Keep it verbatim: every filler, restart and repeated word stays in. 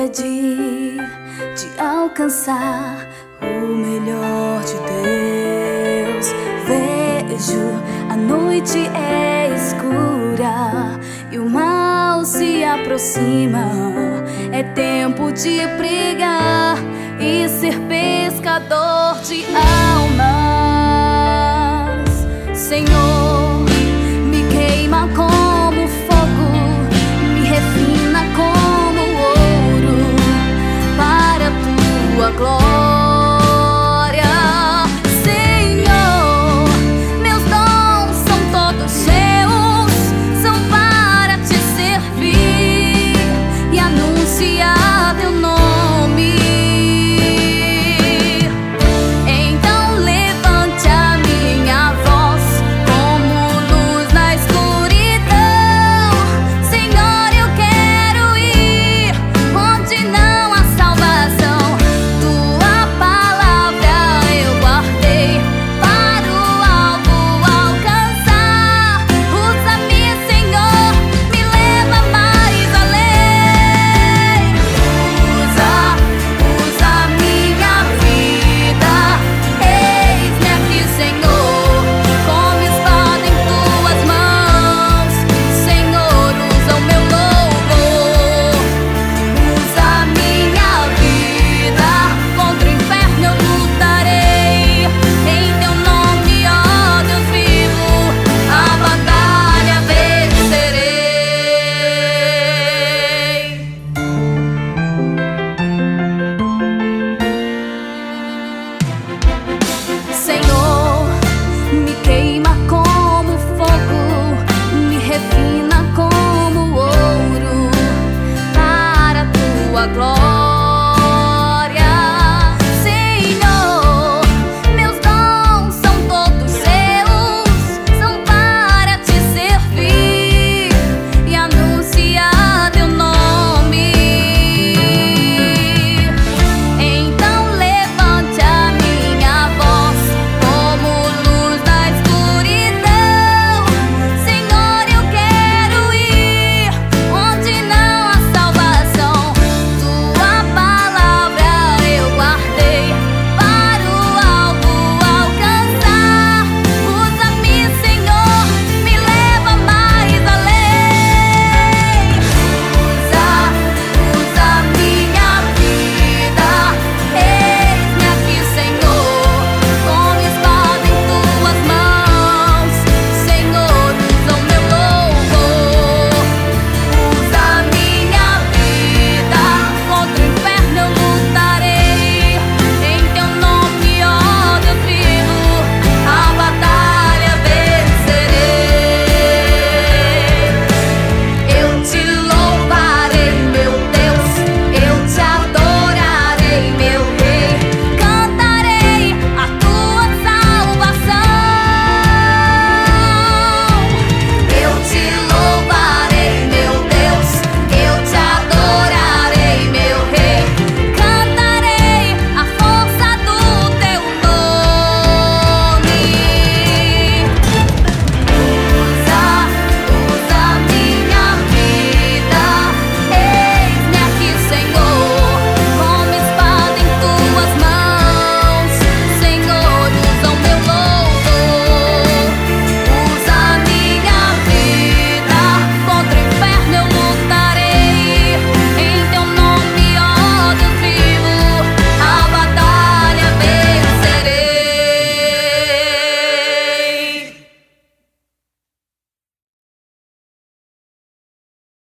sede de alcançar o melhor de Deus. Vejo a noite é escura e o mal se aproxima. É tempo de pregar e ser pescador de almas. Senhor, me queima como fogo, me refina como ouro para a tua glória. Senhor, meus dons são todos seus, são para te servir e anunciar teu nome. Senhor, me queima como fogo, me refina como ouro para a tua glória.